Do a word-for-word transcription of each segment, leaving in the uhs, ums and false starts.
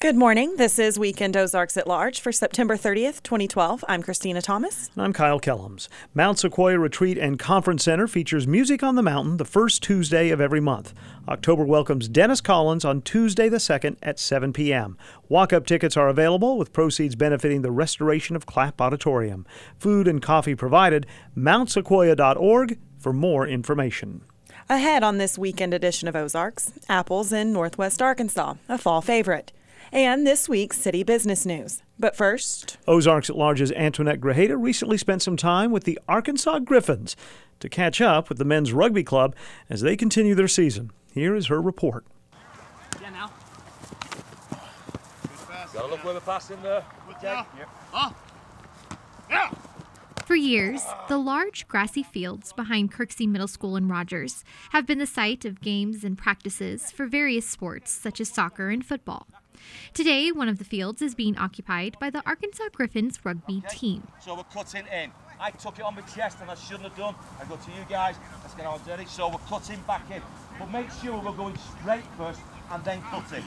Good morning. This is Weekend Ozarks at Large for September thirtieth, twenty twelve. I'm Christina Thomas. And I'm Kyle Kellums. Mount Sequoia Retreat and Conference Center features Music on the Mountain the first Tuesday of every month. October welcomes Dennis Collins on Tuesday the second at seven p.m. Walk-up tickets are available with proceeds benefiting the restoration of Clapp Auditorium. Food and coffee provided. mount sequoia dot org for more information. Ahead on this weekend edition of Ozarks, apples in Northwest Arkansas, a fall favorite. And this week's city business news. But first, Ozarks at Large's Antoinette Grajeda recently spent some time with the Arkansas Griffins to catch up with the men's rugby club as they continue their season. Here is her report. Yeah, now. Gotta look where the pass in there. Yeah. Oh. Yeah. For years, the large grassy fields behind Kirksey Middle School in Rogers have been the site of games and practices for various sports such as soccer and football. Today, one of the fields is being occupied by the Arkansas Griffins rugby Okay. team. So we're cutting in. I took it on my chest and I shouldn't have done. I go to you guys, let's get on dirty. So we're cutting back in. But make sure we're going straight first and then cut it.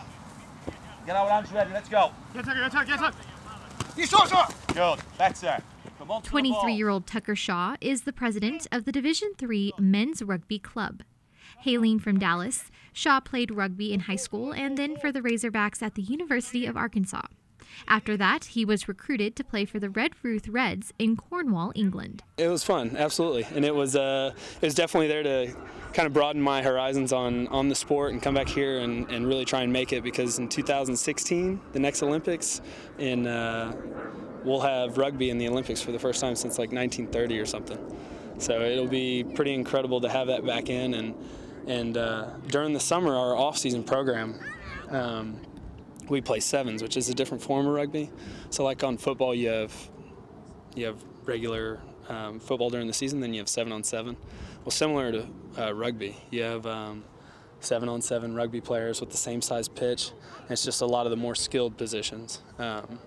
Get our hands ready, let's go. Get up, get up, get up. You saw, sir. Good, better. Come on to the ball. twenty-three-year-old Tucker Shaw is the president of the Division three Men's Rugby Club. Hailing from Dallas, Shaw played rugby in high school and then for the Razorbacks at the University of Arkansas. After that, he was recruited to play for the Red Ruth Reds in Cornwall, England. It was fun, absolutely, and it was uh, it was definitely there to kind of broaden my horizons on, on the sport and come back here and, and really try and make it, because in two thousand sixteen, the next Olympics, in uh, we'll have rugby in the Olympics for the first time since like nineteen thirty or something. So it'll be pretty incredible to have that back in. And and uh, during the summer, our off-season program, um, we play sevens, which is a different form of rugby. So like on football, you have you have regular um, football during the season, then you have seven on seven. Well, similar to uh, rugby, you have um, seven on seven rugby players with the same size pitch. And it's just a lot of the more skilled positions. Um,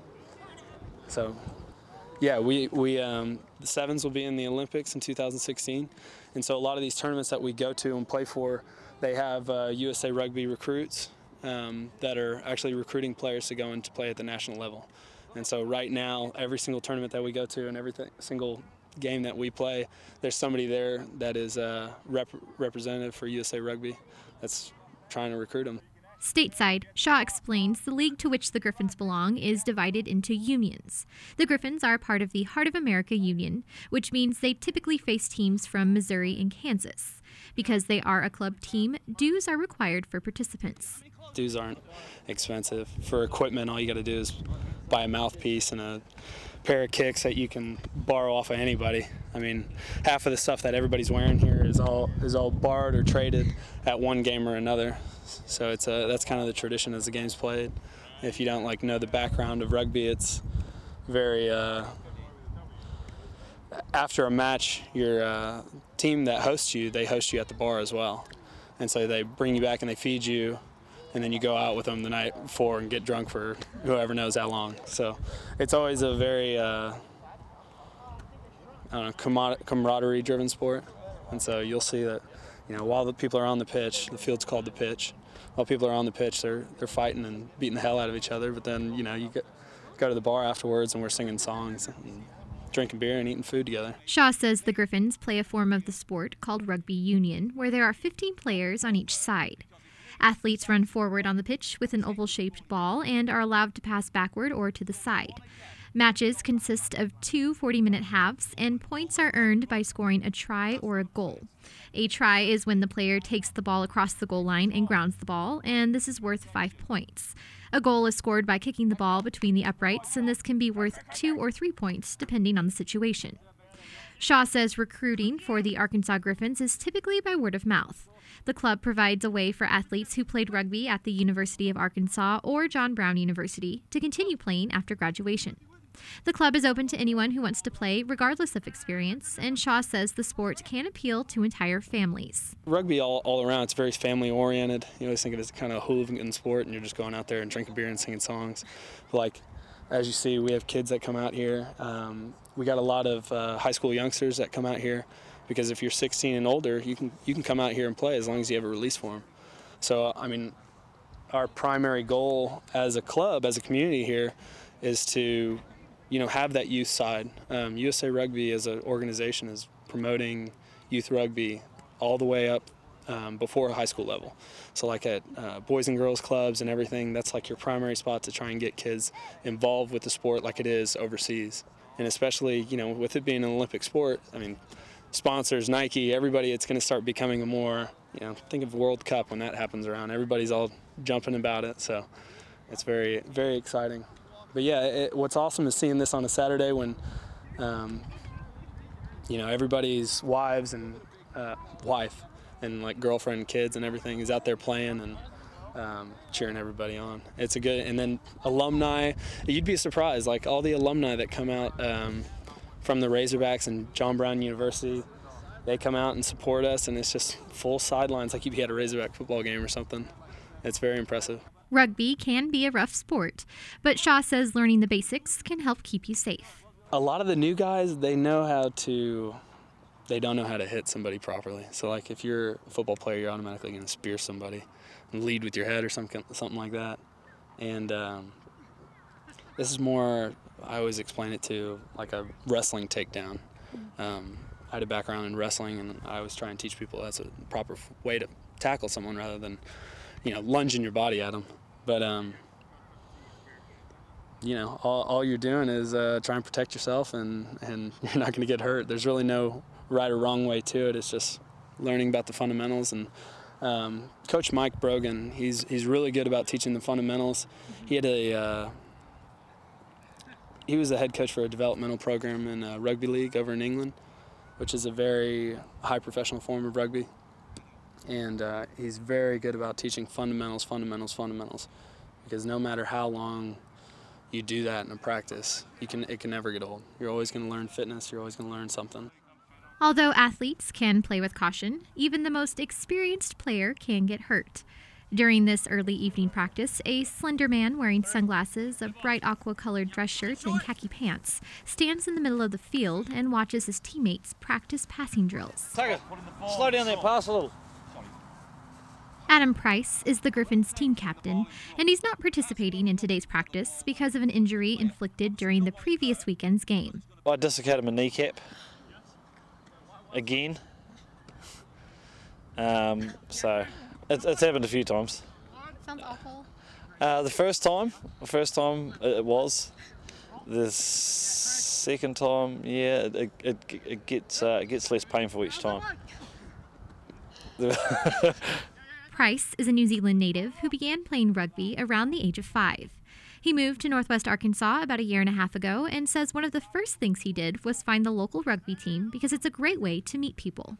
so. Yeah, we, we um, the sevens will be in the Olympics in two thousand sixteen, and so a lot of these tournaments that we go to and play for, they have uh, U S A Rugby recruits um, that are actually recruiting players to go in to play at the national level. And so right now, every single tournament that we go to and every th- single game that we play, there's somebody there that is uh, rep- representative for U S A Rugby that's trying to recruit them. Stateside, Shaw explains the league to which the Griffins belong is divided into unions. The Griffins are part of the Heart of America Union, which means they typically face teams from Missouri and Kansas. Because they are a club team, dues are required for participants. Dues aren't expensive. For equipment, all you got to do is buy a mouthpiece and a pair of kicks that you can borrow off of anybody. I mean, half of the stuff that everybody's wearing here is all is all borrowed or traded at one game or another. So it's a, that's kind of the tradition as the game's played. If you don't like know the background of rugby, it's very uh, after a match, your uh, team that hosts you, they host you at the bar as well, and so they bring you back and they feed you, and then you go out with them the night before and get drunk for whoever knows how long. So it's always a very uh, I don't know, camaraderie-driven sport, and so you'll see that. You know, while the people are on the pitch, the field's called the pitch. While people are on the pitch, they're they're fighting and beating the hell out of each other. But then, you know, you get, go to the bar afterwards and we're singing songs and drinking beer and eating food together. Shaw says the Griffins play a form of the sport called rugby union, where there are fifteen players on each side. Athletes run forward on the pitch with an oval-shaped ball and are allowed to pass backward or to the side. Matches consist of two forty-minute halves, and points are earned by scoring a try or a goal. A try is when the player takes the ball across the goal line and grounds the ball, and this is worth five points. A goal is scored by kicking the ball between the uprights, and this can be worth two or three points, depending on the situation. Shaw says recruiting for the Arkansas Griffins is typically by word of mouth. The club provides a way for athletes who played rugby at the University of Arkansas or John Brown University to continue playing after graduation. The club is open to anyone who wants to play, regardless of experience, and Shaw says the sport can appeal to entire families. Rugby all, all around, it's very family-oriented. You always think of it as kind of a hooligan sport, and you're just going out there and drinking beer and singing songs. But like, as you see, we have kids that come out here. Um, we got a lot of uh, high school youngsters that come out here, because if you're sixteen and older, you can you can come out here and play as long as you have a release form. So, I mean, our primary goal as a club, as a community here, is to, you know, have that youth side. Um, U S A Rugby as an organization is promoting youth rugby all the way up um, before a high school level. So like at uh, boys and girls clubs and everything, that's like your primary spot to try and get kids involved with the sport like it is overseas. And especially, you know, with it being an Olympic sport, I mean, sponsors, Nike, everybody, it's going to start becoming a more, you know, think of World Cup when that happens around. Everybody's all jumping about it, so it's very, very exciting. But yeah, it, what's awesome is seeing this on a Saturday when, um, you know, everybody's wives and uh, wife and like girlfriend, kids, and everything is out there playing and um, cheering everybody on. It's a good, and then alumni. You'd be surprised, like all the alumni that come out um, from the Razorbacks and John Brown University. They come out and support us, and it's just full sidelines like if you had a Razorback football game or something. It's very impressive. Rugby can be a rough sport, but Shaw says learning the basics can help keep you safe. A lot of the new guys, they know how to, they don't know how to hit somebody properly. So like if you're a football player, you're automatically going to spear somebody and lead with your head or something, something like that. And um, this is more, I always explain it to like a wrestling takedown. Um, I had a background in wrestling, and I always try and teach people that's a proper way to tackle someone rather than, you know, lunging your body at them. But, um, you know, all, all you're doing is uh, try and protect yourself, and, and you're not going to get hurt. There's really no right or wrong way to it. It's just learning about the fundamentals. And um, Coach Mike Brogan, he's he's really good about teaching the fundamentals. He had a uh, he was the head coach for a developmental program in a rugby league over in England, which is a very high professional form of rugby. And uh, he's very good about teaching fundamentals, fundamentals, fundamentals. Because no matter how long you do that in a practice, you can it can never get old. You're always going to learn fitness. You're always going to learn something. Although athletes can play with caution, even the most experienced player can get hurt. During this early evening practice, a slender man wearing sunglasses, a bright aqua-colored dress shirt, and khaki pants stands in the middle of the field and watches his teammates practice passing drills. Take it. Slow down there, pass a little. Adam Price is the Griffins team captain, and he's not participating in today's practice because of an injury inflicted during the previous weekend's game. I dislocated my kneecap again. Um, so it's, it's happened a few times. Sounds awful. Uh, the first time, the first time it was. The second time, yeah, it it, it gets uh, it gets less painful each time. Price is a New Zealand native who began playing rugby around the age of five. He moved to Northwest Arkansas about a year and a half ago and says one of the first things he did was find the local rugby team because it's a great way to meet people.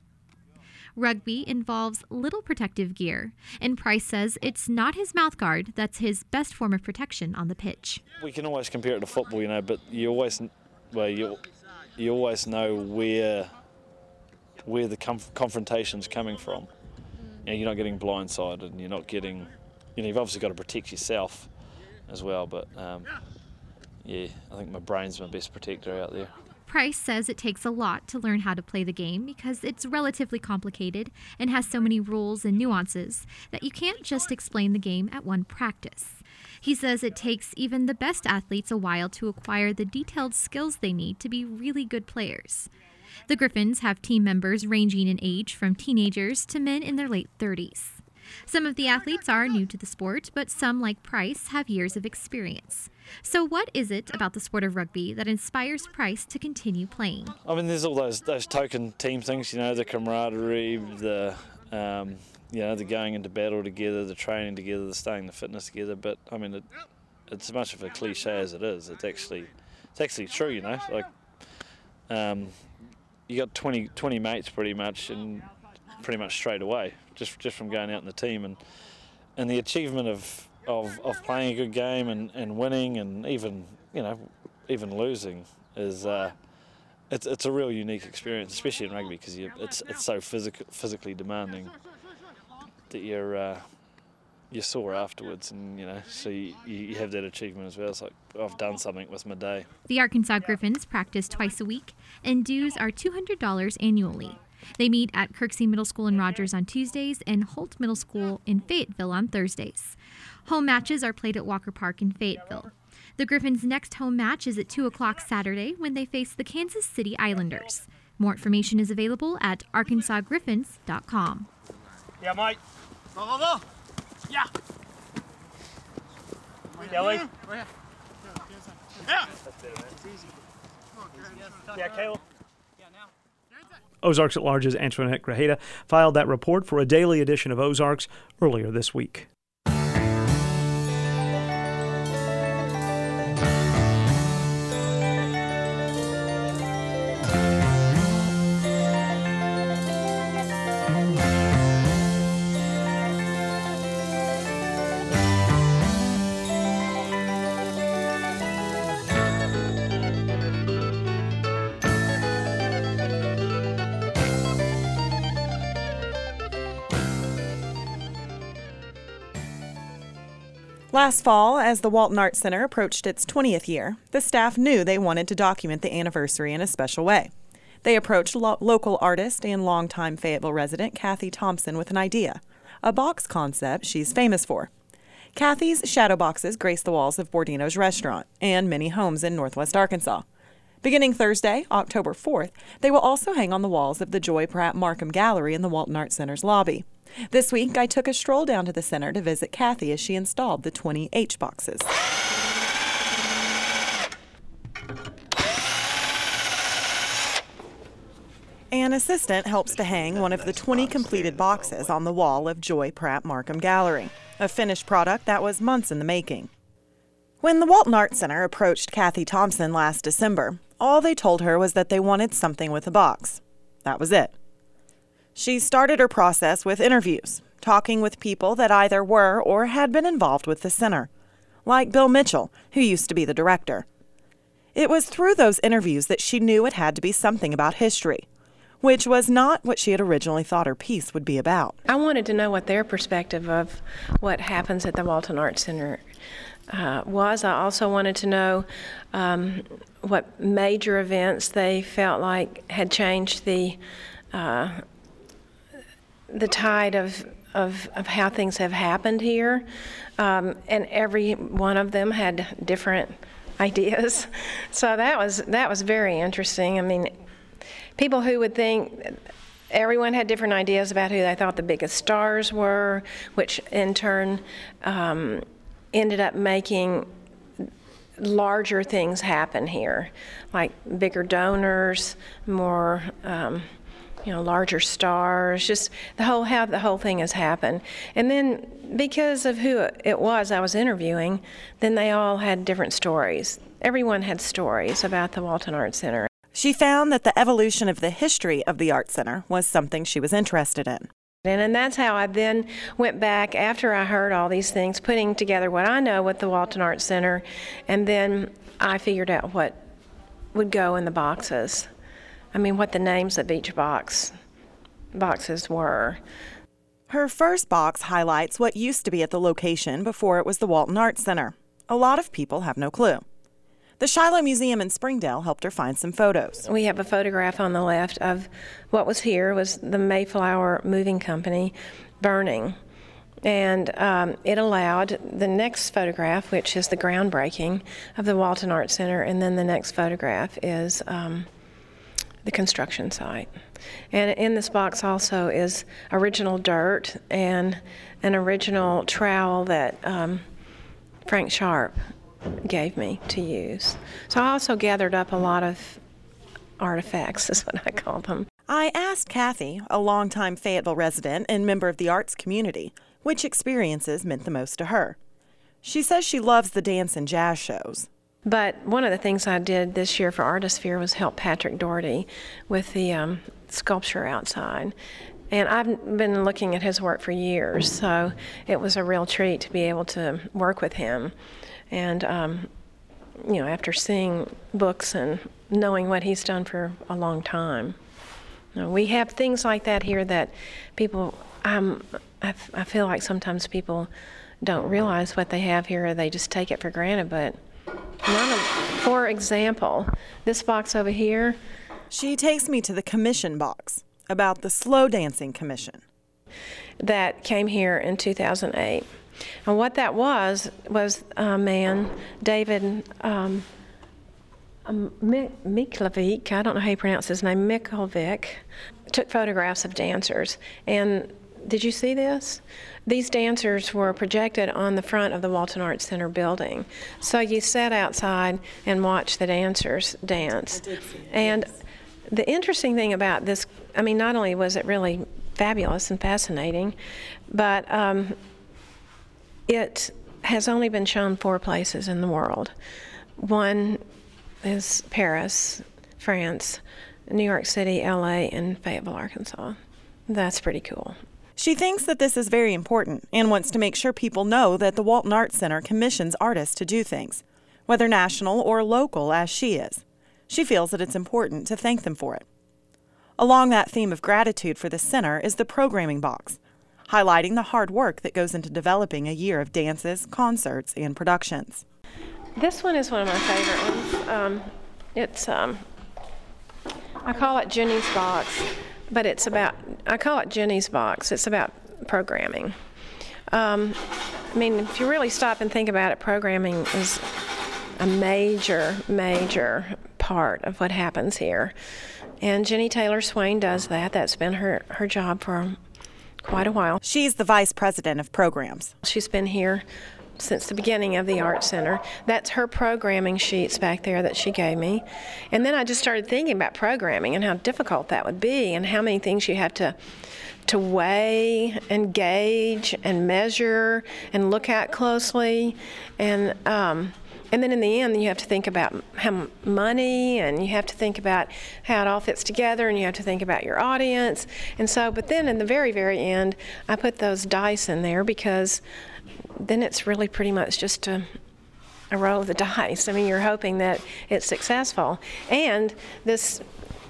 Rugby involves little protective gear, and Price says it's not his mouthguard that's his best form of protection on the pitch. We can always compare it to football, you know, but you always, well, you you always know where where the conf- confrontation's coming from. You know, you're not getting blindsided, and you're not getting, you know, you've obviously got to protect yourself as well. But um, yeah, I think my brain's my best protector out there. Price says it takes a lot to learn how to play the game because it's relatively complicated and has so many rules and nuances that you can't just explain the game at one practice. He says it takes even the best athletes a while to acquire the detailed skills they need to be really good players. The Griffins have team members ranging in age from teenagers to men in their late thirties. Some of the athletes are new to the sport, but some, like Price, have years of experience. So what is it about the sport of rugby that inspires Price to continue playing? I mean, there's all those those token team things, you know, the camaraderie, the um, you know, the going into battle together, the training together, the staying the fitness together. But I mean, it, it's as much of a cliche as it is. It's actually it's actually true, you know. Like, um, you got twenty, twenty mates pretty much, and pretty much straight away, just just from going out in the team, and and the achievement of of, of playing a good game and, and winning, and even you know even losing is uh, it's it's a real unique experience, especially in rugby, because it's it's so physical physically demanding that you're uh, you're sore afterwards, and you know so you, you have that achievement as well. It's like, I've done something with my day. The Arkansas Griffins practice twice a week, and dues are two hundred dollars annually. They meet at Kirksey Middle School in Rogers on Tuesdays and Holt Middle School in Fayetteville on Thursdays. Home matches are played at Walker Park in Fayetteville. The Griffins' next home match is at two o'clock Saturday when they face the Kansas City Islanders. More information is available at arkansas griffins dot com. Yeah, Mike. Go, go, go. Yeah. Kelly. Yeah. Yeah, Caleb. Ozarks at Large's Antoinette Grajeda filed that report for a daily edition of Ozarks earlier this week. Last fall, as the Walton Arts Center approached its twentieth year, the staff knew they wanted to document the anniversary in a special way. They approached lo- local artist and longtime Fayetteville resident Kathy Thompson with an idea, a box concept she's famous for. Kathy's shadow boxes grace the walls of Bordino's restaurant and many homes in northwest Arkansas. Beginning Thursday, October fourth, they will also hang on the walls of the Joy Pratt Markham Gallery in the Walton Arts Center's lobby. This week, I took a stroll down to the center to visit Kathy as she installed the twenty H boxes. An assistant helps to hang one of the twenty completed boxes on the wall of Joy Pratt Markham Gallery, a finished product that was months in the making. When the Walton Arts Center approached Kathy Thompson last December, all they told her was that they wanted something with the box. That was it. She started her process with interviews, talking with people that either were or had been involved with the center, like Bill Mitchell, who used to be the director. It was through those interviews that she knew it had to be something about history, which was not what she had originally thought her piece would be about. I wanted to know what their perspective of what happens at the Walton Arts Center uh, was. I also wanted to know um, what major events they felt like had changed the uh, the tide of, of, of how things have happened here. Um, and every one of them had different ideas. So that was that was very interesting. I mean, people who would think everyone had different ideas about who they thought the biggest stars were, which in turn um, ended up making larger things happen here, like bigger donors, more um, you know, larger stars, just the whole how the whole thing has happened. And then because of who it was I was interviewing, then they all had different stories. Everyone had stories about the Walton Arts Center. She found that the evolution of the history of the Arts Center was something she was interested in. And, and that's how I then went back, after I heard all these things, putting together what I know with the Walton Arts Center, and then I figured out what would go in the boxes. I mean, what the names of each box boxes were. Her first box highlights what used to be at the location before it was the Walton Arts Center. A lot of people have no clue. The Shiloh Museum in Springdale helped her find some photos. We have a photograph on the left of what was here was the Mayflower Moving Company burning. And um, it allowed the next photograph, which is the groundbreaking of the Walton Arts Center, and then the next photograph is um, the construction site. And in this box also is original dirt and an original trowel that um, Frank Sharp gave me to use. So I also gathered up a lot of artifacts, is what I call them. I asked Kathy, a longtime Fayetteville resident and member of the arts community, which experiences meant the most to her. She says she loves the dance and jazz shows. But one of the things I did this year for Artisphere was help Patrick Doherty with the um, sculpture outside. And I've been looking at his work for years, so it was a real treat to be able to work with him. And, um, you know, after seeing books and knowing what he's done for a long time. You know, we have things like that here that people, um, I, I feel like sometimes people don't realize what they have here, or they just take it for granted, but none of, for example, this box over here. She takes me to the commission box, about the Slow Dancing Commission. That came here in two thousand eight. And what that was, was a man, David um, um, Miklovic, I don't know how you pronounce his name, Miklovic, took photographs of dancers. And did you see this? These dancers were projected on the front of the Walton Arts Center building. So you sat outside and watched the dancers dance. I did see it, and yes. The interesting thing about this, I mean, not only was it really fabulous and fascinating, but um, it has only been shown four places in the world. One is Paris, France, New York City, L A, and Fayetteville, Arkansas. That's pretty cool. She thinks that this is very important and wants to make sure people know that the Walton Arts Center commissions artists to do things, whether national or local as she is. She feels that it's important to thank them for it. Along that theme of gratitude for the center is the programming box, highlighting the hard work that goes into developing a year of dances, concerts, and productions. This one is one of my favorite ones. Um, it's, um, I call it Jenny's Box, but it's about, I call it Jenny's Box. It's about programming. Um, I mean, if you really stop and think about it, programming is a major, major part of what happens here. And Jenny Taylor Swain does that. That's been her, her job for quite a while. She's the vice president of programs. She's been here since the beginning of the Art Center. That's her programming sheets back there that she gave me. And then I just started thinking about programming and how difficult that would be and how many things you have to to weigh and gauge and measure and look at closely. And um, and then in the end, you have to think about how money, and you have to think about how it all fits together, and you have to think about your audience. And so, but then in the very, very end, I put those dice in there because then it's really pretty much just a, a roll of the dice. I mean, you're hoping that it's successful. And this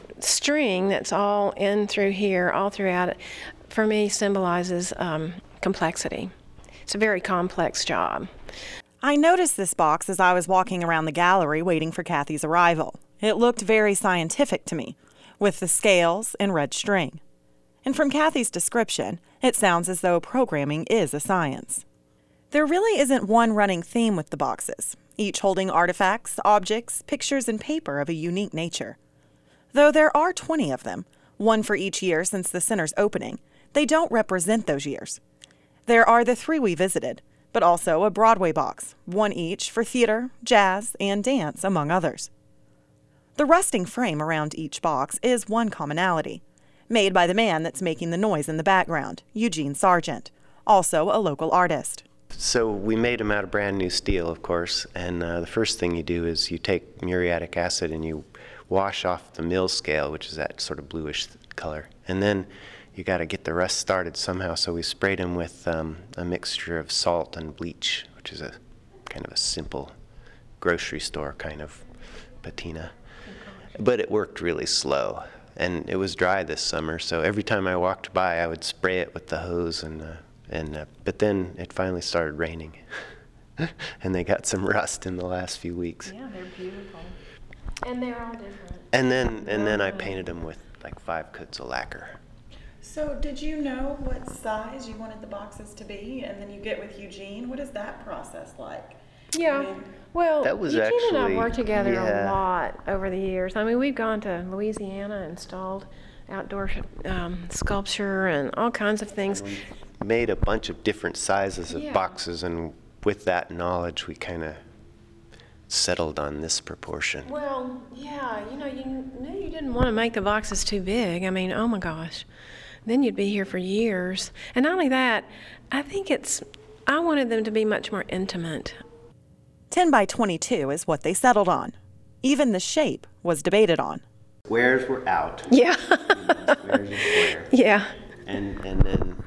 string that's all in through here, all throughout it, for me symbolizes um, complexity. It's a very complex job. I noticed this box as I was walking around the gallery waiting for Kathy's arrival. It looked very scientific to me, with the scales and red string. And from Kathy's description, it sounds as though programming is a science. There really isn't one running theme with the boxes, each holding artifacts, objects, pictures, and paper of a unique nature. Though there are twenty of them, one for each year since the center's opening, they don't represent those years. There are the three we visited, but also a Broadway box, one each for theater, jazz, and dance, among others. The rusting frame around each box is one commonality, made by the man that's making the noise in the background, Eugene Sargent, also a local artist. So we made them out of brand new steel, of course, and uh, the first thing you do is you take muriatic acid and you wash off the mill scale, which is that sort of bluish color, and then you got to get the rust started somehow, so we sprayed them with um, a mixture of salt and bleach, which is a kind of a simple grocery store kind of patina. But it worked really slow, and it was dry this summer, so every time I walked by I would spray it with the hose, and uh, and uh, but then it finally started raining, and they got some rust in the last few weeks. Yeah, they're beautiful, and they're all different. And then and then I painted them with like five coats of lacquer. So did you know what size you wanted the boxes to be, and then you get with Eugene? What is that process like? Yeah, I mean, well, that was Eugene actually, and I worked together yeah. a lot over the years. I mean, we've gone to Louisiana, installed outdoor um, sculpture and all kinds of things. We made a bunch of different sizes of yeah. boxes, and with that knowledge, we kind of settled on this proportion. Well, yeah, you know, you knew you didn't want to make the boxes too big. I mean, oh my gosh. Then you'd be here for years. And not only that, I think it's, I wanted them to be much more intimate. ten by twenty-two is what they settled on. Even the shape was debated on. Squares were out. Yeah. Squares are square. Yeah. And, and then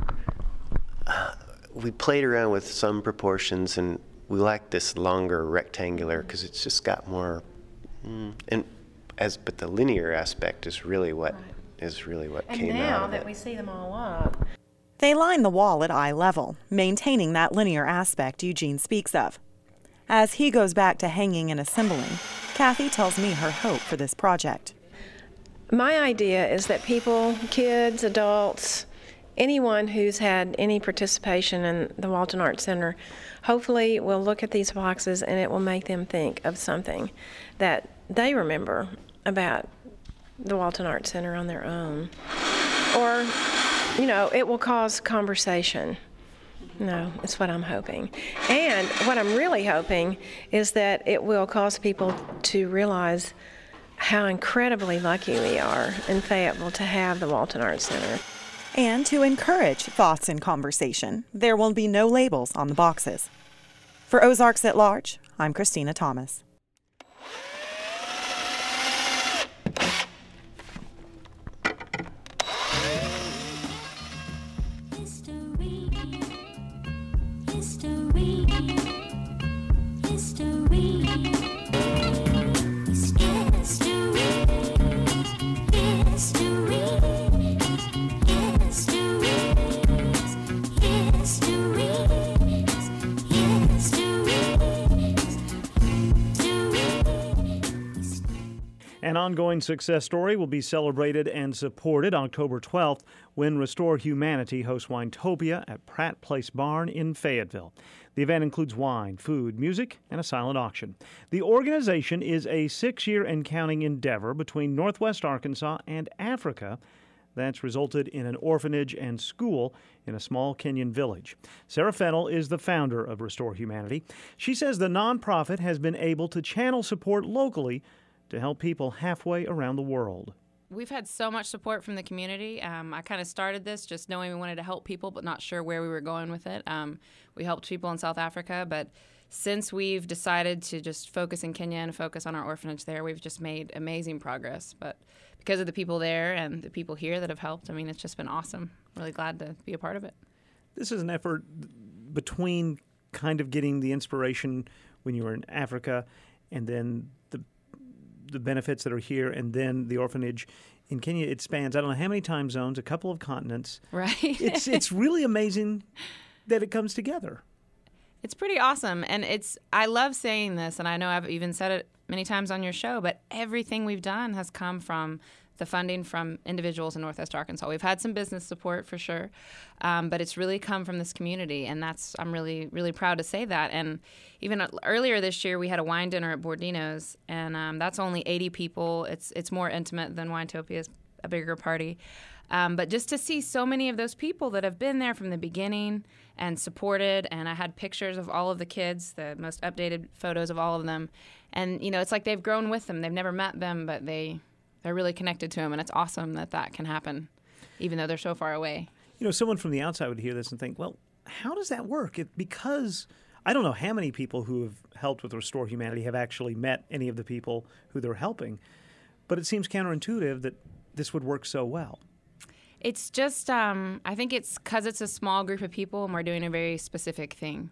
uh, we played around with some proportions, and we like this longer rectangular because it's just got more, mm, and as but the linear aspect is really what right. is really what and came out of it. And now that we see them all up. They line the wall at eye level, maintaining that linear aspect Eugene speaks of. As he goes back to hanging and assembling, Kathy tells me her hope for this project. My idea is that people, kids, adults, anyone who's had any participation in the Walton Arts Center hopefully will look at these boxes and it will make them think of something that they remember about the Walton Arts Center on their own. Or, you know, it will cause conversation. No, that's what I'm hoping. And what I'm really hoping is that it will cause people to realize how incredibly lucky we are in Fayetteville to have the Walton Arts Center. And to encourage thoughts and conversation, there will be no labels on the boxes. For Ozarks at Large, I'm Christina Thomas. An ongoing success story will be celebrated and supported October twelfth when Restore Humanity hosts Winetopia at Pratt Place Barn in Fayetteville. The event includes wine, food, music, and a silent auction. The organization is a six-year and counting endeavor between Northwest Arkansas and Africa that's resulted in an orphanage and school in a small Kenyan village. Sarah Fennell is the founder of Restore Humanity. She says the nonprofit has been able to channel support locally to help people halfway around the world. We've had so much support from the community. Um, I kind of started this just knowing we wanted to help people, but not sure where we were going with it. Um, we helped people in South Africa, but since we've decided to just focus in Kenya and focus on our orphanage there, we've just made amazing progress. But because of the people there and the people here that have helped, I mean, it's just been awesome. Really glad to be a part of it. This is an effort between kind of getting the inspiration when you were in Africa and then the the benefits that are here, and then the orphanage in Kenya. It spans, I don't know how many time zones, a couple of continents. Right. it's it's really amazing that it comes together. It's pretty awesome, and it's I love saying this, and I know I've even said it many times on your show, but everything we've done has come from the funding from individuals in Northwest Arkansas. We've had some business support for sure, um, but it's really come from this community, and that's I'm really, really proud to say that. And even earlier this year, we had a wine dinner at Bordino's, and um, that's only eighty people. It's it's more intimate than Winetopia, a bigger party. Um, but just to see so many of those people that have been there from the beginning and supported, and I had pictures of all of the kids, the most updated photos of all of them, and you know, it's like they've grown with them. They've never met them, but they they're really connected to them, and it's awesome that that can happen, even though they're so far away. You know, someone from the outside would hear this and think, well, how does that work? It, because I don't know how many people who have helped with Restore Humanity have actually met any of the people who they're helping, but it seems counterintuitive that this would work so well. It's just, um, I think it's because it's a small group of people and we're doing a very specific thing.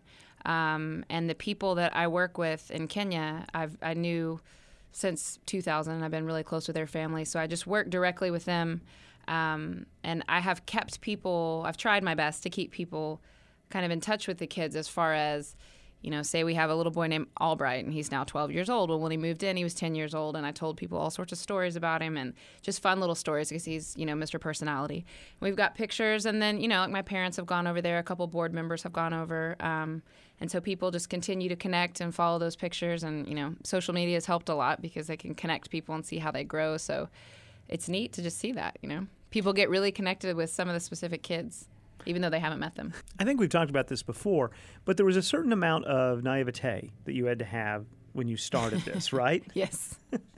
Um, and the people that I work with in Kenya, I've, I knew since two thousand, and I've been really close with their family. So I just work directly with them. Um, and I have kept people, I've tried my best to keep people kind of in touch with the kids as far as, you know, say we have a little boy named Albright, and he's now twelve years old. Well, when he moved in, he was ten years old, and I told people all sorts of stories about him and just fun little stories because he's, you know, Mister Personality. And we've got pictures, and then, you know, like my parents have gone over there. A couple board members have gone over. Um, and so people just continue to connect and follow those pictures. And, you know, social media has helped a lot because they can connect people and see how they grow. So it's neat to just see that, you know. People get really connected with some of the specific kids, even though they haven't met them. I think we've talked about this before, but there was a certain amount of naivete that you had to have when you started this, right? Yes.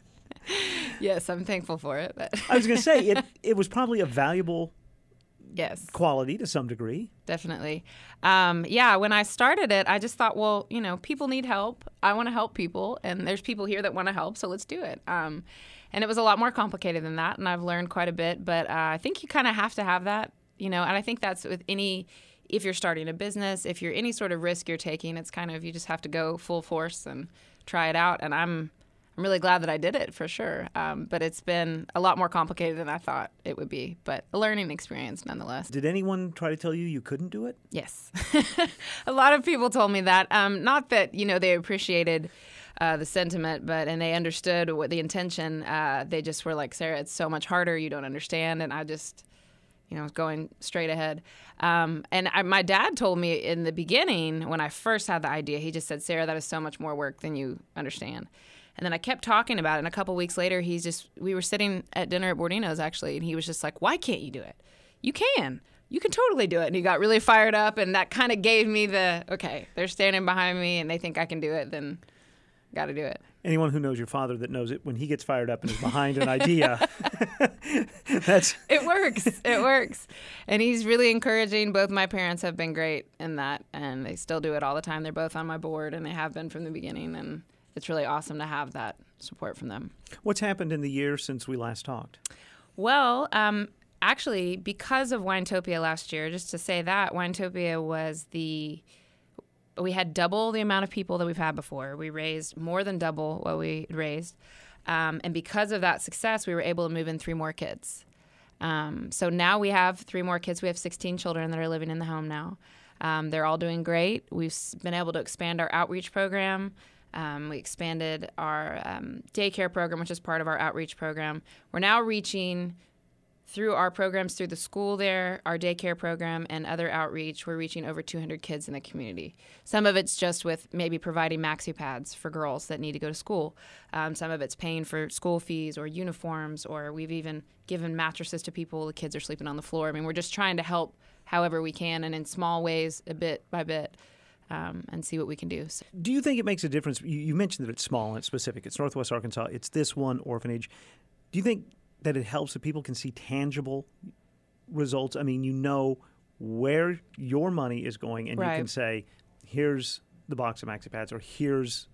Yes, I'm thankful for it. But I was going to say, it, it was probably a valuable yes. quality to some degree. Definitely. Um, yeah, when I started it, I just thought, well, you know, people need help. I want to help people, and there's people here that want to help, so let's do it. Um, and it was a lot more complicated than that, and I've learned quite a bit, but uh, I think you kind of have to have that. You know, and I think that's with any, if you're starting a business, if you're any sort of risk you're taking, it's kind of, you just have to go full force and try it out. And I'm I'm really glad that I did it for sure. Um, but it's been a lot more complicated than I thought it would be, but a learning experience nonetheless. Did anyone try to tell you you couldn't do it? Yes. A lot of people told me that. Um, not that, you know, they appreciated uh, the sentiment, but, and they understood what the intention. Uh, they just were like, Sarah, it's so much harder. You don't understand. And I just... you know, going straight ahead. Um, and I, my dad told me in the beginning, when I first had the idea, he just said, Sarah, that is so much more work than you understand. And then I kept talking about it, and a couple weeks later, he's just, we were sitting at dinner at Bordino's, actually, and he was just like, why can't you do it? You can. You can totally do it. And he got really fired up, and that kind of gave me the, okay, they're standing behind me, and they think I can do it, then got to do it. Anyone who knows your father that knows it, when he gets fired up and is behind an idea, that's... It works. It works. And he's really encouraging. Both my parents have been great in that, and they still do it all the time. They're both on my board, and they have been from the beginning, and it's really awesome to have that support from them. What's happened in the year since we last talked? Well, um, actually, because of Winetopia last year, just to say that, Winetopia was the... We had double the amount of people that we've had before. We raised more than double what we raised. Um, and because of that success, we were able to move in three more kids. Um, so now we have three more kids. We have sixteen children that are living in the home now. Um, they're all doing great. We've been able to expand our outreach program. Um, we expanded our um, daycare program, which is part of our outreach program. We're now reaching... Through our programs through the school there, our daycare program, and other outreach, we're reaching over two hundred kids in the community. Some of it's just with maybe providing maxi pads for girls that need to go to school. Um, some of it's paying for school fees or uniforms, or we've even given mattresses to people. The kids are sleeping on the floor. I mean, we're just trying to help however we can and in small ways, a bit by bit, um, and see what we can do. So. Do you think it makes a difference? You, you mentioned that it's small and it's specific. It's Northwest Arkansas. It's this one orphanage. Do you think that it helps that people can see tangible results? I mean, you know where your money is going, and right. you can say, here's the box of maxi pads, or here's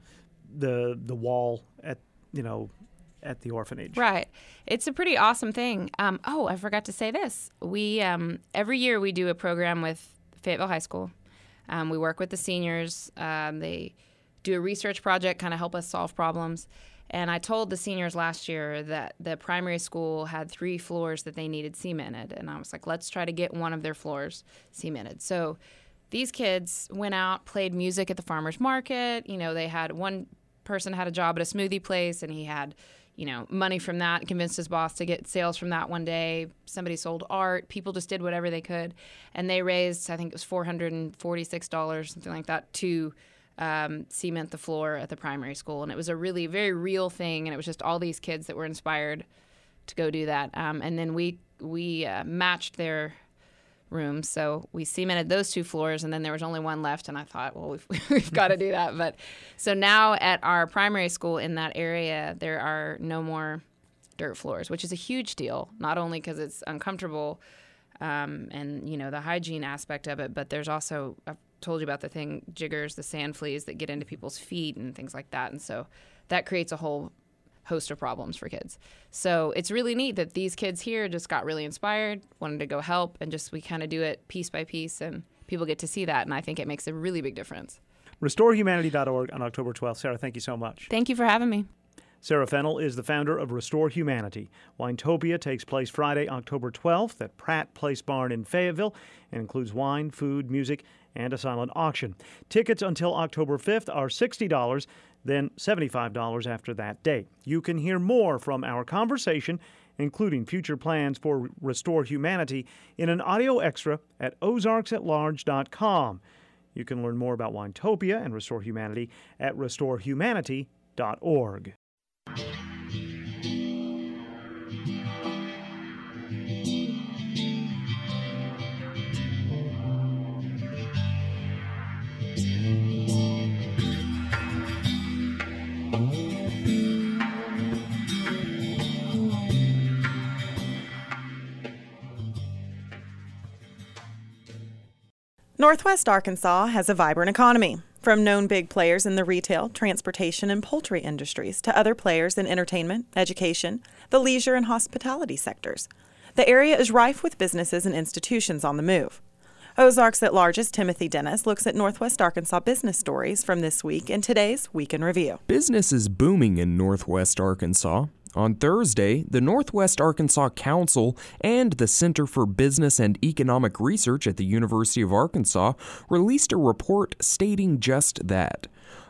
the the wall at, you know, at the orphanage. Right. It's a pretty awesome thing. Um, oh, I forgot to say this. We um, every year we do a program with Fayetteville High School. Um, we work with the seniors. Um, they do a research project, kind of help us solve problems. And I told the seniors last year that the primary school had three floors that they needed cemented. And I was like, let's try to get one of their floors cemented. So these kids went out, played music at the farmer's market. You know, they had one person had a job at a smoothie place, and he had, you know, money from that, convinced his boss to get sales from that one day. Somebody sold art. People just did whatever they could. And they raised, I think it was four hundred forty-six dollars, something like that, to Um, cement the floor at the primary school. And it was a really very real thing, and it was just all these kids that were inspired to go do that. Um, and then we we uh, matched their rooms, so we cemented those two floors, and then there was only one left, and I thought, well, we've, we've got to do that. But so now at our primary school in that area, there are no more dirt floors, which is a huge deal, not only because it's uncomfortable um, and, you know, the hygiene aspect of it, but there's also a told you about the thing, jiggers, the sand fleas that get into people's feet and things like that. And so that creates a whole host of problems for kids. So it's really neat that these kids here just got really inspired, wanted to go help, and just we kind of do it piece by piece, and people get to see that. And I think it makes a really big difference. restore humanity dot org on October twelfth. Sarah, thank you so much. Thank you for having me. Sarah Fennell is the founder of Restore Humanity. Winetopia takes place Friday, October twelfth at Pratt Place Barn in Fayetteville and includes wine, food, music, and a silent auction. Tickets until October fifth are sixty dollars, then seventy-five dollars after that date. You can hear more from our conversation, including future plans for Restore Humanity, in an audio extra at ozarks at large dot com. You can learn more about Winetopia and Restore Humanity at restore humanity dot org. Northwest Arkansas has a vibrant economy, from known big players in the retail, transportation, and poultry industries to other players in entertainment, education, the leisure, and hospitality sectors. The area is rife with businesses and institutions on the move. Ozarks at Large's Timothy Dennis looks at Northwest Arkansas business stories from this week in today's Week in Review. Business is booming in Northwest Arkansas. On Thursday, the Northwest Arkansas Council and the Center for Business and Economic Research at the University of Arkansas released a report stating just that.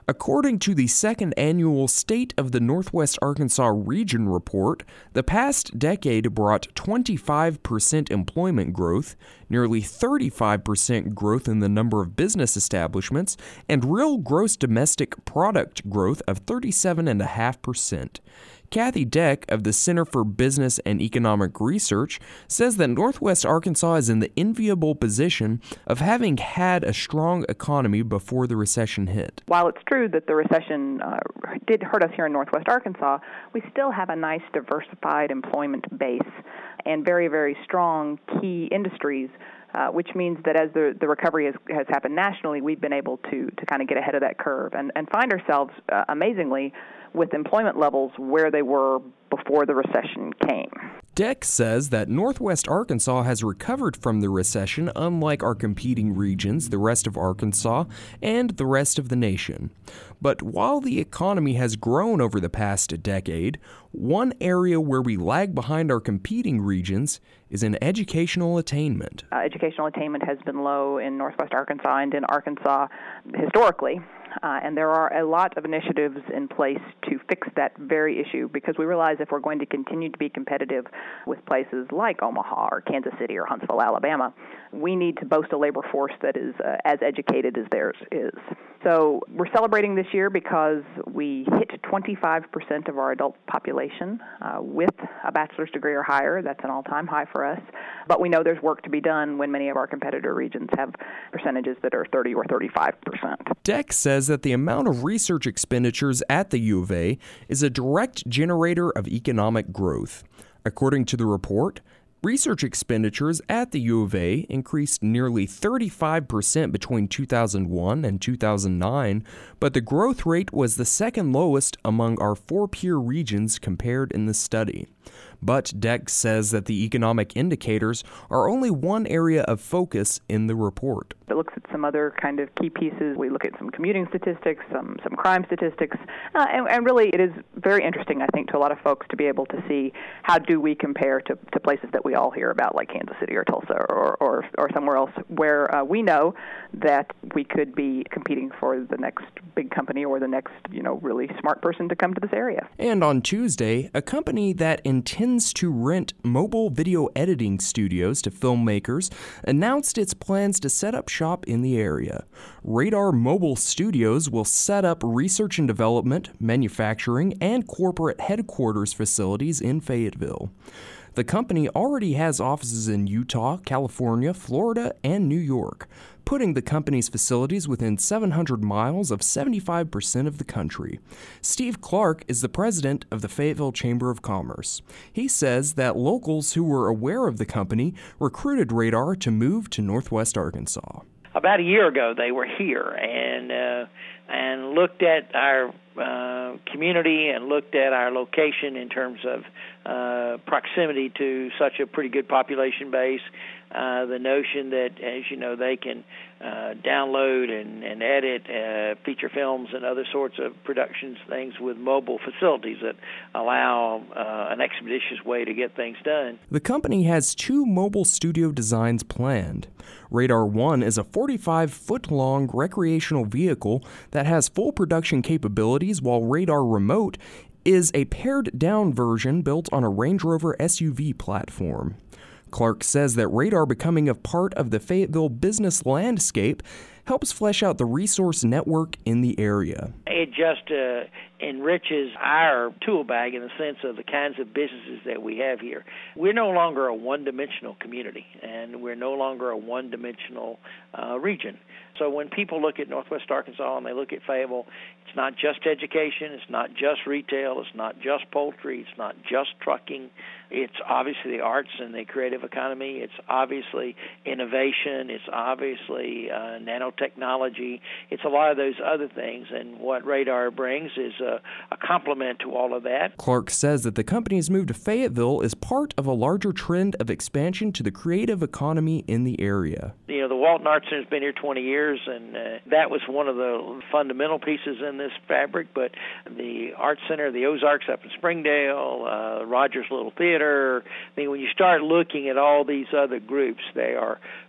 According to the second annual State of the Northwest Arkansas Region report, the past decade brought twenty-five percent employment growth, nearly thirty-five percent growth in the number of business establishments, and real gross domestic product growth of thirty-seven point five percent. Kathy Deck of the Center for Business and Economic Research says that Northwest Arkansas is in the enviable position of having had a strong economy before the recession hit. While it's true that the recession uh, did hurt us here in Northwest Arkansas, we still have a nice diversified employment base and very, very strong key industries, uh, which means that as the, the recovery has, has happened nationally, we've been able to, to kind of get ahead of that curve and, and find ourselves, uh, amazingly, with employment levels where they were before the recession came. Deck says that Northwest Arkansas has recovered from the recession unlike our competing regions, the rest of Arkansas, and the rest of the nation. But while the economy has grown over the past decade, one area where we lag behind our competing regions is in educational attainment. Uh, educational attainment has been low in Northwest Arkansas and in Arkansas historically. Uh, and there are a lot of initiatives in place to fix that very issue because we realize if we're going to continue to be competitive with places like Omaha or Kansas City or Huntsville, Alabama, we need to boast a labor force that is uh, as educated as theirs is. So we're celebrating this year because we hit twenty-five percent of our adult population uh, with a bachelor's degree or higher. That's an all-time high for us. But we know there's work to be done when many of our competitor regions have percentages that are thirty or thirty-five percent. Deck says that the amount of research expenditures at the U of A is a direct generator of economic growth. According to the report, research expenditures at the U of A increased nearly thirty-five percent between two thousand one and two thousand nine, but the growth rate was the second lowest among our four peer regions compared in the study. But Deck says that the economic indicators are only one area of focus in the report. It looks at some other kind of key pieces. We look at some commuting statistics, some some crime statistics, uh, and, and really it is very interesting, I think, to a lot of folks to be able to see how do we compare to, to places that we all hear about, like Kansas City or Tulsa or, or, or somewhere else, where uh, we know that we could be competing for the next big company or the next, you know, really smart person to come to this area. And on Tuesday, a company that intends to rent mobile video editing studios to filmmakers announced its plans to set up shop in the area. Radar Mobile Studios will set up research and development, manufacturing, and corporate headquarters facilities in Fayetteville. The company already has offices in Utah, California, Florida, and New York, putting the company's facilities within seven hundred miles of seventy-five percent of the country. Steve Clark is the president of the Fayetteville Chamber of Commerce. He says that locals who were aware of the company recruited Radar to move to Northwest Arkansas. About a year ago, they were here and uh, and looked at our uh, community and looked at our location in terms of uh, proximity to such a pretty good population base. Uh, the notion that, as you know, they can uh, download and, and edit uh, feature films and other sorts of productions, things with mobile facilities that allow uh, an expeditious way to get things done. The company has two mobile studio designs planned. Radar One is a forty-five foot long recreational vehicle that has full production capabilities, while Radar Remote is a pared down version built on a Range Rover S U V platform. Clark says that Radar becoming a part of the Fayetteville business landscape helps flesh out the resource network in the area. It just uh, enriches our tool bag in the sense of the kinds of businesses that we have here. We're no longer a one-dimensional community, and we're no longer a one-dimensional uh, region. So when people look at Northwest Arkansas and they look at Fayetteville, it's not just education, it's not just retail, it's not just poultry, it's not just trucking. It's obviously the arts and the creative economy. It's obviously innovation. It's obviously uh, nanotechnology. It's a lot of those other things, and what Radar brings is a, a complement to all of that. Clark says that the company's move to Fayetteville is part of a larger trend of expansion to the creative economy in the area. You know, the Walton Arts Center has been here twenty years, and uh, that was one of the fundamental pieces in this fabric, but the Arts Center, the Ozarks up in Springdale, uh, Rogers Little Theater, I mean, when you start looking at all these other groups, they are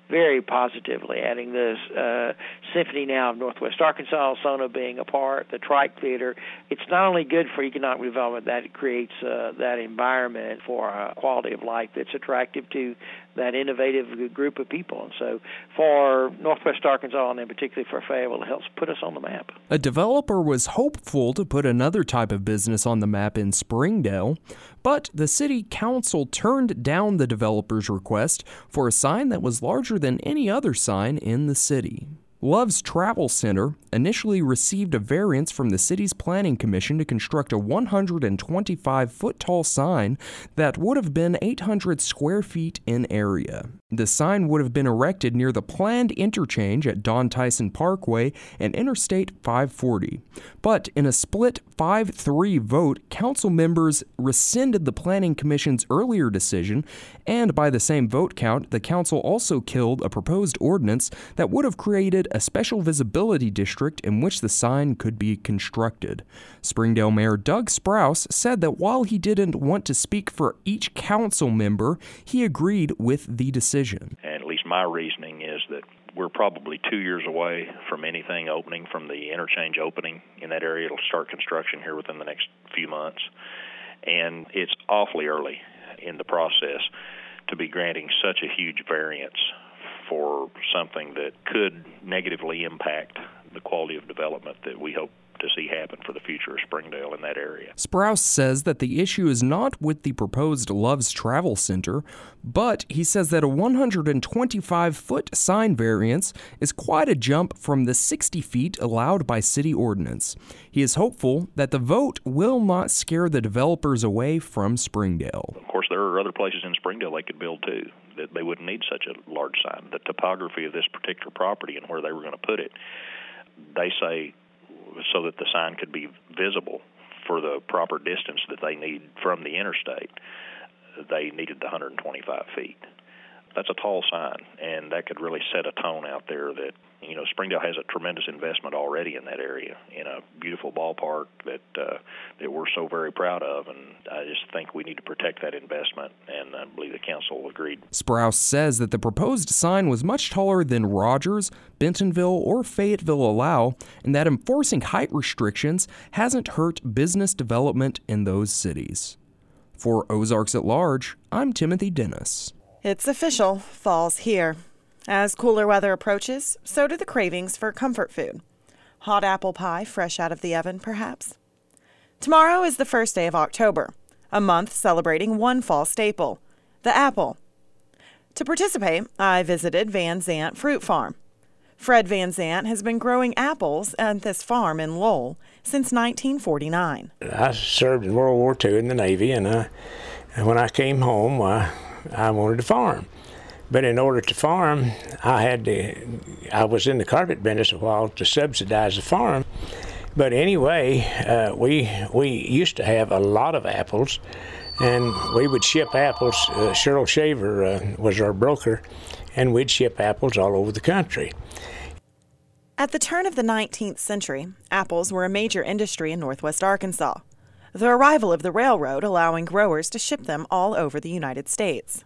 very positively, adding the uh, Symphony now of Northwest Arkansas, SONA being a part, the Trike Theater. It's not only good for economic development, that it creates uh, that environment for a quality of life that's attractive to that innovative group of people. And so for Northwest Arkansas, and in particular for Fayetteville, it helps put us on the map. A developer was hopeful to put another type of business on the map in Springdale, but the city council turned down the developer's request for a sign that was larger than any other sign in the city. Love's Travel Center initially received a variance from the city's planning commission to construct a one hundred twenty-five foot tall sign that would have been eight hundred square feet in area. The sign would have been erected near the planned interchange at Don Tyson Parkway and Interstate five forty. But in a split five three vote, council members rescinded the planning commission's earlier decision, and by the same vote count, the council also killed a proposed ordinance that would have created a special visibility district in which the sign could be constructed. Springdale Mayor Doug Sprouse said that while he didn't want to speak for each council member, he agreed with the decision. And at least my reasoning is that we're probably two years away from anything opening, from the interchange opening in that area. It'll start construction here within the next few months. And it's awfully early in the process to be granting such a huge variance for something that could negatively impact the quality of development that we hope to see happen for the future of Springdale in that area. Sprouse says that the issue is not with the proposed Love's Travel Center, but he says that a one hundred twenty-five foot sign variance is quite a jump from the sixty feet allowed by city ordinance. He is hopeful that the vote will not scare the developers away from Springdale. Of course, there are other places in Springdale they could build too, that they wouldn't need such a large sign. The topography of this particular property and where they were going to put it, they say so that the sign could be visible for the proper distance that they need from the interstate, they needed the one hundred twenty-five feet. That's a tall sign, and that could really set a tone out there that, you know, Springdale has a tremendous investment already in that area, in a beautiful ballpark that uh, that we're so very proud of, and I just think we need to protect that investment, and I believe the council agreed. Sprouse says that the proposed sign was much taller than Rogers, Bentonville, or Fayetteville allow, and that enforcing height restrictions hasn't hurt business development in those cities. For Ozarks at Large, I'm Timothy Dennis. It's official, fall's here. As cooler weather approaches, so do the cravings for comfort food. Hot apple pie fresh out of the oven, perhaps? Tomorrow is the first day of October, a month celebrating one fall staple, the apple. To participate, I visited Van Zant Fruit Farm. Fred Van Zant has been growing apples at this farm in Lowell since nineteen forty-nine. I served in World War Two in the Navy, and, I, and when I came home, I, I wanted to farm. But in order to farm, I had to, I was in the carpet business a while to subsidize the farm. But anyway, uh, we we used to have a lot of apples, and we would ship apples. Uh, Cheryl Shaver uh, was our broker, and we'd ship apples all over the country. At the turn of the nineteenth century, apples were a major industry in northwest Arkansas. The arrival of the railroad allowing growers to ship them all over the United States.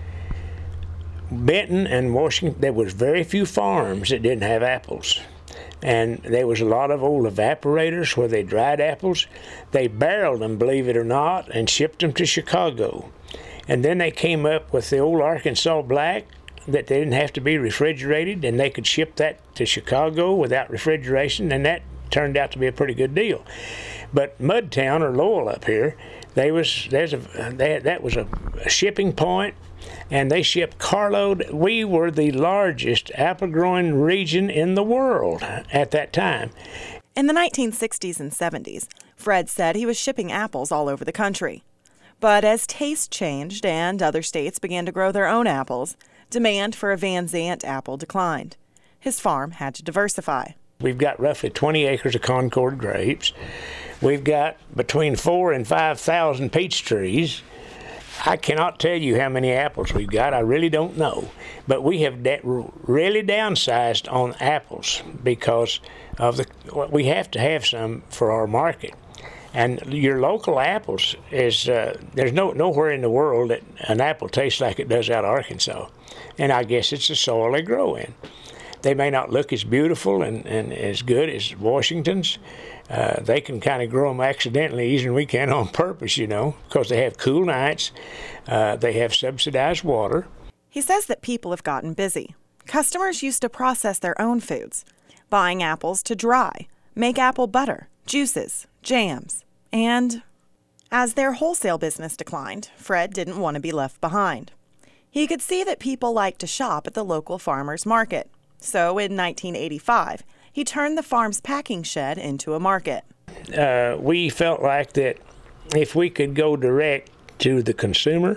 Benton and Washington, there was very few farms that didn't have apples. And there was a lot of old evaporators where they dried apples. They barreled them, believe it or not, and shipped them to Chicago. And then they came up with the old Arkansas Black, that they didn't have to be refrigerated, and they could ship that to Chicago without refrigeration, and that turned out to be a pretty good deal. But Mudtown or Lowell up here, they was there's a they, that was a, a shipping point, and they shipped carload. We were the largest apple growing region in the world at that time. In the nineteen sixties and seventies, Fred said he was shipping apples all over the country. But as taste changed and other states began to grow their own apples, demand for a Van Zant apple declined. His farm had to diversify. We've got roughly twenty acres of Concord grapes. We've got between four and five thousand peach trees. I cannot tell you how many apples we've got. I really don't know. But we have de- really downsized on apples because of the we have to have some for our market. And your local apples is, uh, there's no nowhere in the world that an apple tastes like it does out of Arkansas. And I guess it's the soil they grow in. They may not look as beautiful and, and as good as Washington's. Uh, they can kind of grow them accidentally easier than we can on purpose, you know, because they have cool nights. Uh, they have subsidized water. He says that people have gotten busy. Customers used to process their own foods, buying apples to dry, make apple butter, juices, jams, and as their wholesale business declined, Fred didn't want to be left behind. He could see that people liked to shop at the local farmers market. So in nineteen eighty-five, he turned the farm's packing shed into a market. Uh, we felt like that if we could go direct to the consumer,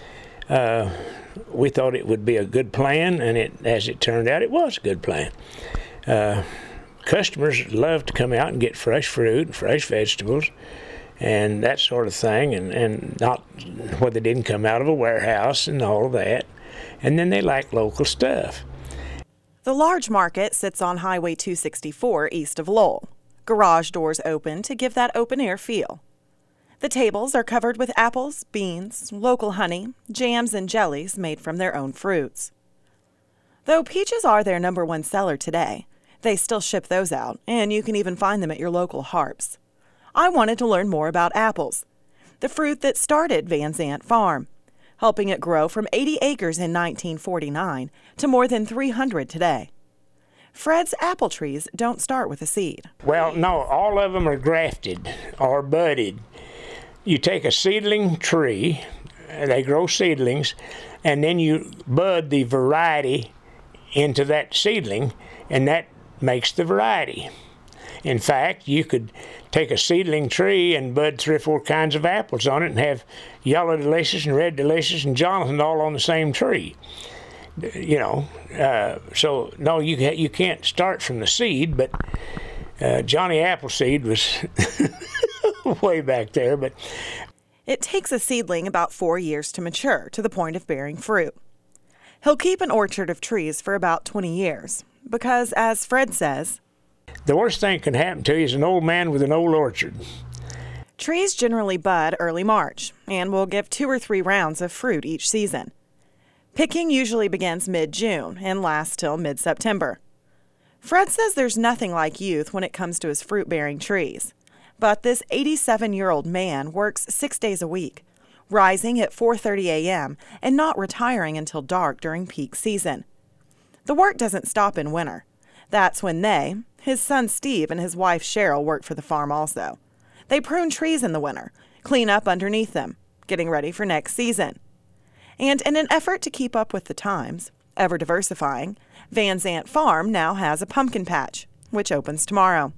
uh, we thought it would be a good plan, and it, as it turned out, it was a good plan. Uh, customers love to come out and get fresh fruit and fresh vegetables and that sort of thing, and, and not where they didn't come out of a warehouse and all of that. And then they like local stuff. The large market sits on Highway two sixty-four east of Lowell. Garage doors open to give that open-air feel. The tables are covered with apples, beans, local honey, jams, and jellies made from their own fruits. Though peaches are their number one seller today, they still ship those out, and you can even find them at your local Harps. I wanted to learn more about apples, the fruit that started Van Zandt Farm, helping it grow from eighty acres in nineteen forty-nine to more than three hundred today. Fred's apple trees don't start with a seed. Well, no, all of them are grafted or budded. You take a seedling tree, they grow seedlings, and then you bud the variety into that seedling, and that makes the variety. In fact, you could take a seedling tree and bud three or four kinds of apples on it and have yellow delicious and red delicious and Jonathan all on the same tree. You know, uh, so no, you you can't start from the seed, but uh, Johnny Appleseed was way back there. But it takes a seedling about four years to mature to the point of bearing fruit. He'll keep an orchard of trees for about twenty years because, as Fred says, the worst thing that can happen to you is an old man with an old orchard. Trees generally bud early March and will give two or three rounds of fruit each season. Picking usually begins mid-June and lasts till mid-September. Fred says there's nothing like youth when it comes to his fruit-bearing trees. But this eighty-seven-year-old man works six days a week, rising at four thirty a.m. and not retiring until dark during peak season. The work doesn't stop in winter. That's when they, his son Steve and his wife Cheryl, work for the farm also. They prune trees in the winter, clean up underneath them, getting ready for next season. And in an effort to keep up with the times, ever diversifying, Van Zandt Farm now has a pumpkin patch, which opens tomorrow.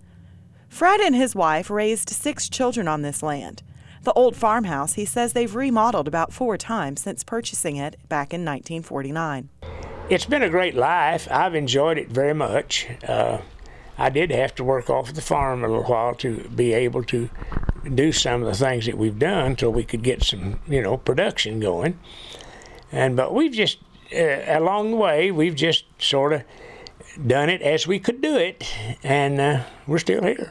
Fred and his wife raised six children on this land. The old farmhouse, he says they've remodeled about four times since purchasing it back in nineteen forty-nine. It's been a great life. I've enjoyed it very much. Uh, I did have to work off the farm a little while to be able to do some of the things that we've done till we could get some, you know, production going. And but we've just, uh, along the way, we've just sort of done it as we could do it, and uh, we're still here.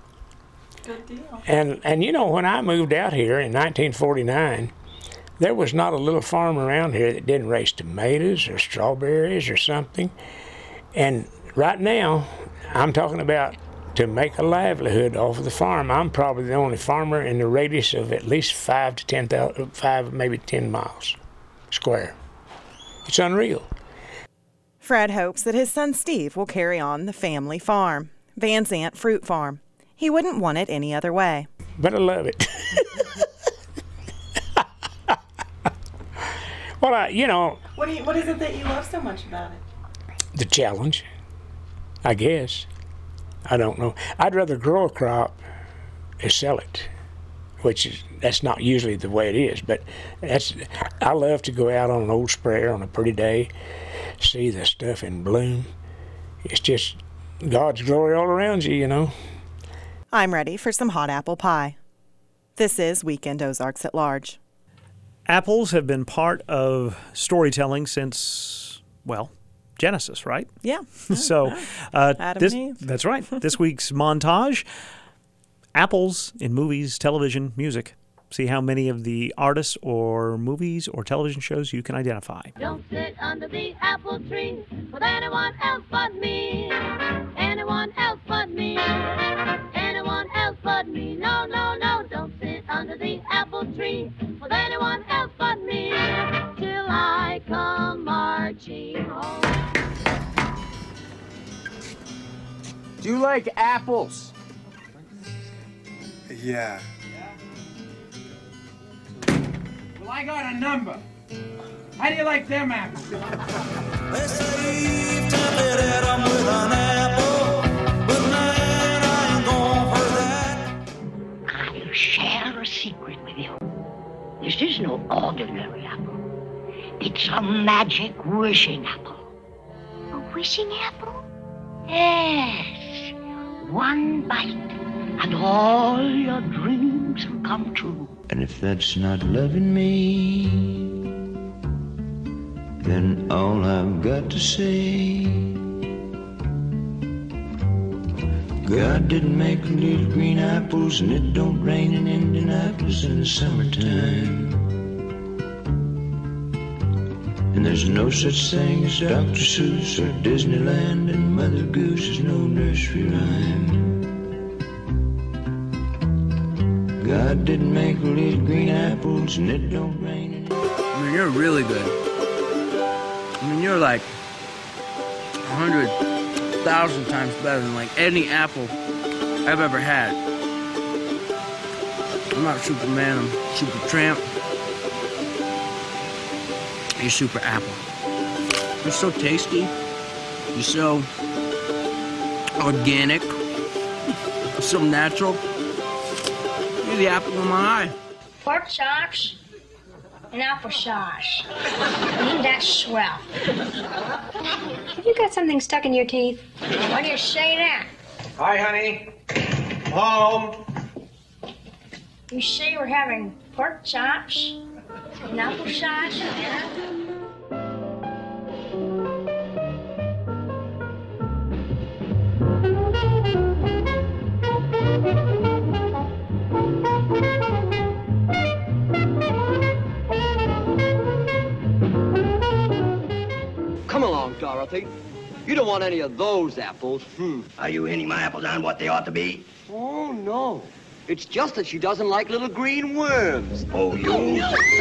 Good deal. And, and you know, when I moved out here in nineteen forty-nine, there was not a little farm around here that didn't raise tomatoes or strawberries or something. And right now, I'm talking about to make a livelihood off of the farm. I'm probably the only farmer in the radius of at least five to ten thousand, five maybe ten miles square. It's unreal. Fred hopes that his son Steve will carry on the family farm, Van Zandt Fruit Farm. He wouldn't want it any other way. But I love it. Well, I, you know. What, do you, what is it that you love so much about it? The challenge, I guess. I don't know. I'd rather grow a crop and sell it, which is, that's not usually the way it is. But that's, I love to go out on an old sprayer on a pretty day, see the stuff in bloom. It's just God's glory all around you, you know. I'm ready for some hot apple pie. This is Weekend Ozarks at Large. Apples have been part of storytelling since, well, Genesis, right? Yeah. so, uh, Adam this, and Eve. That's right. This week's montage, Apples in movies, television, music. See how many of the artists or movies or television shows you can identify. Don't sit under the apple tree with anyone else but me. Anyone else but me. Anyone else but me. No, no, no. Don't sit under the apple tree with anyone else but me. Till I come marching home. Do you like apples? Yeah. Well, I got a number. How do you like them apples? They say you've tempted Adam with an apple, but man, I ain't going for that. I'll share a secret with you. This is no ordinary apple. It's a magic wishing apple. A wishing apple? Yes. One bite, and all your dreams will come true. And if that's not loving me, then all I've got to say, God didn't make little green apples, and it don't rain in Indianapolis in the summertime. And there's no such thing as Doctor Seuss or Disneyland, and Mother Goose is no nursery rhyme. God didn't make little green apples, and it don't rain. I mean, you're really good. I mean, you're like a hundred thousand times better than like any apple I've ever had. I'm not Superman, I'm Super Tramp. You're Super Apple. You're so tasty. You're so organic. You're so natural. You're the apple in my eye. Pork chops and applesauce. Mm, that's swell. Have you got something stuck in your teeth? Why do you say that? Hi, honey. Home. You say we're having pork chops and applesauce? Come along, Dorothy. You don't want any of those apples. Hmm. Are you hitting my apples on what they ought to be? Oh, no. It's just that she doesn't like little green worms. Oh, you...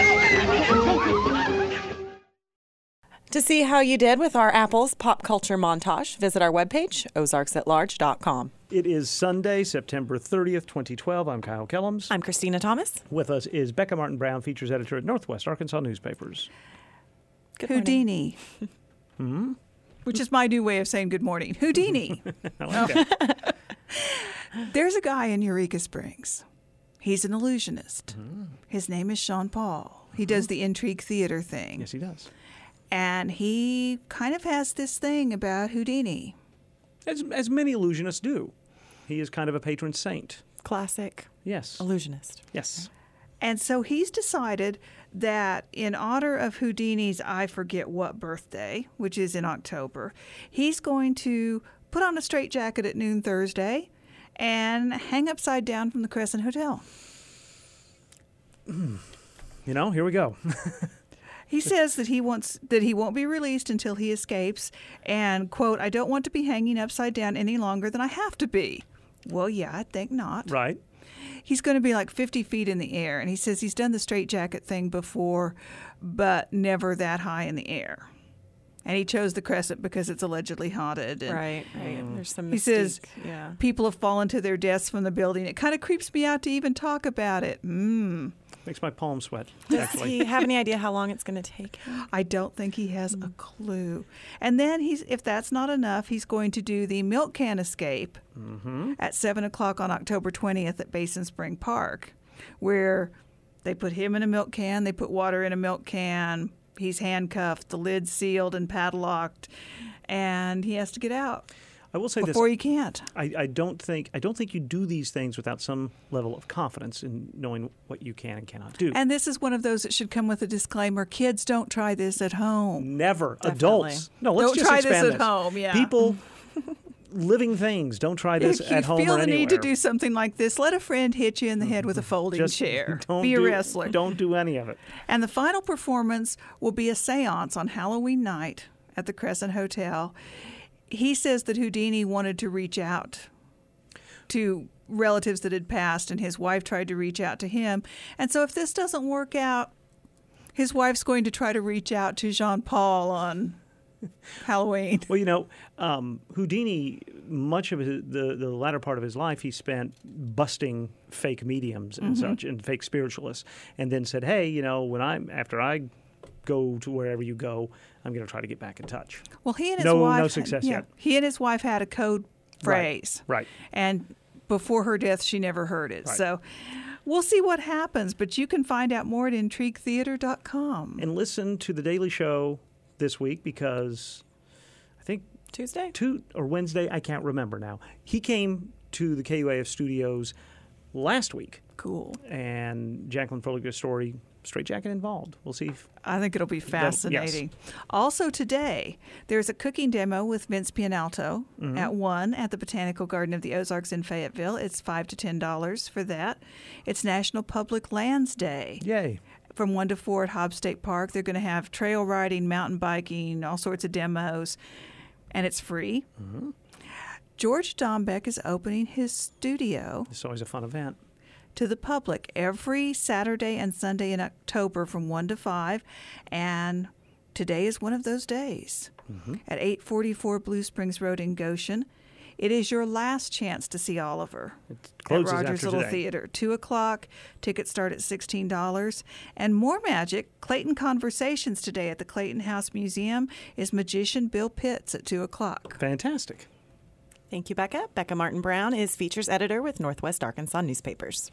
To see how you did with our Apples pop culture montage, visit our webpage, ozarks at large dot com. It is Sunday, September thirtieth, twenty twelve. I'm Kyle Kellums. I'm Christina Thomas. With us is Becca Martin Brown, features editor at Northwest Arkansas Newspapers. Good Houdini. Hmm? Which is my new way of saying good morning. Houdini. I like that. There's a guy in Eureka Springs. He's an illusionist. Mm. His name is Sean Paul. He does the Intrigue Theater thing. Yes, he does. And he kind of has this thing about Houdini. As, as many illusionists do. He is kind of a patron saint. Classic. Yes. Illusionist. Yes. And so he's decided that in honor of Houdini's I forget what birthday, which is in October, he's going to put on a straitjacket at noon Thursday and hang upside down from the Crescent Hotel. You know, here we go. He says that he wants that he won't be released until he escapes, and, quote, I don't want to be hanging upside down any longer than I have to be. Well, yeah, I think not. Right. He's going to be like fifty feet in the air, and he says he's done the straitjacket thing before, but never that high in the air. And he chose the Crescent because it's allegedly haunted. And right, right. Mm. There's some mystique. He says yeah. people have fallen to their deaths from the building. It kind of creeps me out to even talk about it. Mm. Makes my palms sweat, Does actually. he have any idea how long it's going to take him? I don't think he has mm. a clue. And then, he's if that's not enough, he's going to do the milk can escape mm-hmm. at seven o'clock on October twentieth at Basin Spring Park, where they put him in a milk can, they put water in a milk can, he's handcuffed, the lid's sealed and padlocked, and he has to get out. I will say before this. Before he can't. I, I don't think I don't think you do these things without some level of confidence in knowing what you can and cannot do. And this is one of those that should come with a disclaimer: kids, don't try this at home. Never. Definitely. Adults. No, let's don't just try expand this at home. Yeah. People living things. Don't try this if at home or you feel anywhere. the need to do something like this, let a friend hit you in the head with a folding Just chair. Don't be a do, wrestler. Don't do any of it. And the final performance will be a seance on Halloween night at the Crescent Hotel. He says that Houdini wanted to reach out to relatives that had passed, and his wife tried to reach out to him. And so if this doesn't work out, his wife's going to try to reach out to Jean-Paul on Halloween. Well, you know, um, Houdini, much of his, the, the latter part of his life, he spent busting fake mediums and Mhm. such, and fake spiritualists, and then said, hey, you know, when I'm after I go to wherever you go, I'm going to try to get back in touch. Well, he and his no, wife No success had, yeah, yet. He and his wife had a code phrase. Right. right. And before her death, she never heard it. Right. So we'll see what happens, but you can find out more at intrigue theater dot com. And listen to The Daily Show this week because I think Tuesday? two or Wednesday, I can't remember now. He came to the K U A F studios last week. Cool. And Jacqueline Froelich did a story, straitjacket involved. We'll see if I think it'll be Then- fascinating. yes. Also today, there's a cooking demo with Vince Pianalto Mhm. at one at the Botanical Garden of the Ozarks in Fayetteville. It's five to ten dollars for that. It's National Public Lands Day. Yay. From one to four at Hobbs State Park. They're going to have trail riding, mountain biking, all sorts of demos, and it's free. Mm-hmm. George Dombeck is opening his studio It's always a fun event. to the public every Saturday and Sunday in October from one to five, and today is one of those days. Mm-hmm. At eight forty-four Blue Springs Road in Goshen. It is your last chance to see Oliver at closes Rogers after Little today. Theater. Two o'clock. Tickets start at sixteen dollars. And more magic. Clayton Conversations today at the Clayton House Museum is magician Bill Pitts at two o'clock. Fantastic. Thank you, Becca. Becca Martin Brown is features editor with Northwest Arkansas Newspapers.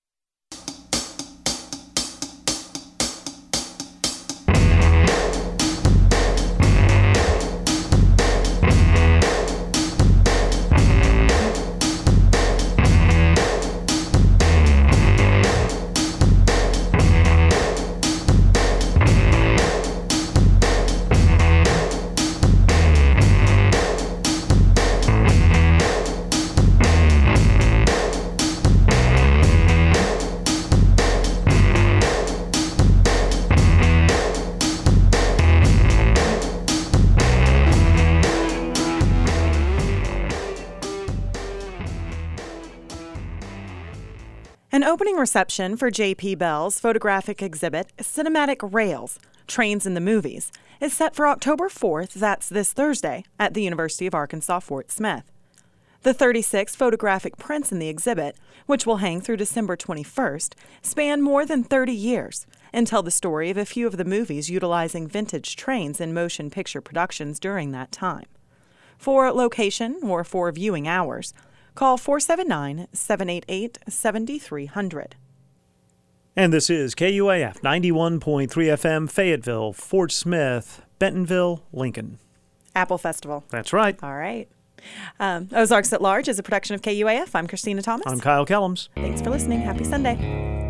An opening reception for J P Bell's photographic exhibit, Cinematic Rails, Trains in the Movies, is set for October fourth, that's this Thursday, at the University of Arkansas Fort Smith. The thirty-six photographic prints in the exhibit, which will hang through December twenty-first, span more than thirty years and tell the story of a few of the movies utilizing vintage trains in motion picture productions during that time. For location or for viewing hours, call four seven nine, seven eight eight, seven three zero zero. And this is K U A F ninety-one point three F M, Fayetteville, Fort Smith, Bentonville, Lincoln. Apple Festival. That's right. All right. Um, Ozarks at Large is a production of K U A F. I'm Christina Thomas. I'm Kyle Kellums. Thanks for listening. Happy Sunday.